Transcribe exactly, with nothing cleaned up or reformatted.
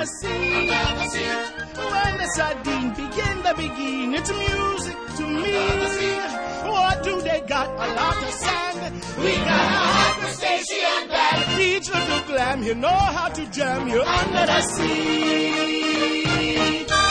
the sea. When the sardine begin, they begin. It's music to me. What do they got? A lot of sand. We got a hot crustacean band. Teach little glam, you know how to jam. You're under the sea.